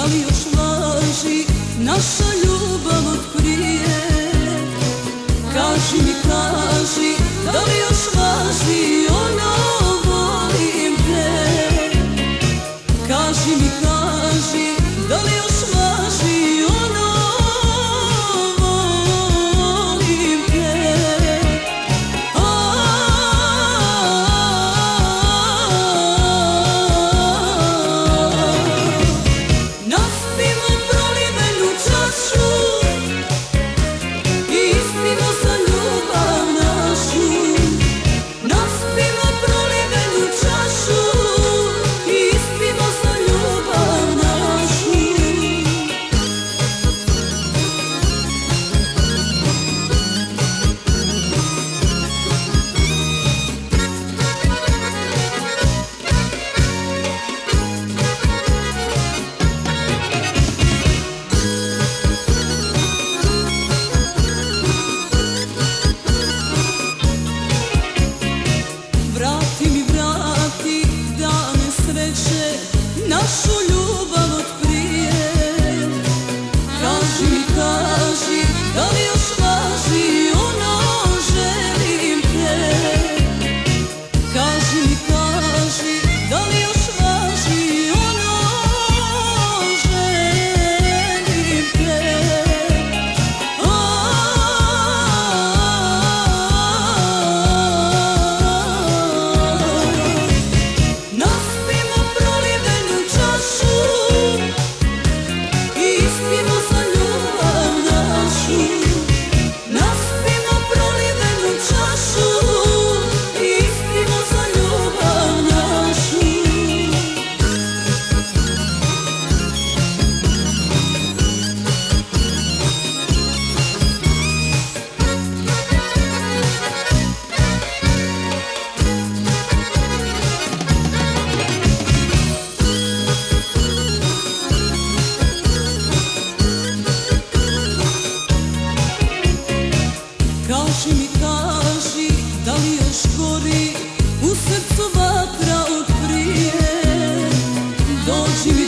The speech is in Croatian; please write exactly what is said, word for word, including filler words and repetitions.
li još važi naša ljubav od prije? Kaži mi, kaži, da li još važi ono volim te? Kaži mi, kaži, da li još važi ono volim te? Naspimo prolivenu čašu i ispimo za ljubav našu. Naspimo prolivenu čašu i ispimo za ljubav našu. Vrati mi, vrati dane sreće, našu ljubav od prije. Kaži mi, kaži, da li još važi ono želim te? Kaži mi, kaži, da li još važi ono želim te? Naspimo prolivenu čašu i ispimo za ljubav našu. Naspimo prolivenu čašu i ispimo za ljubav našu. Kaži mi, kaži, da li još gori u srcu vatra od prije? Dođi mi,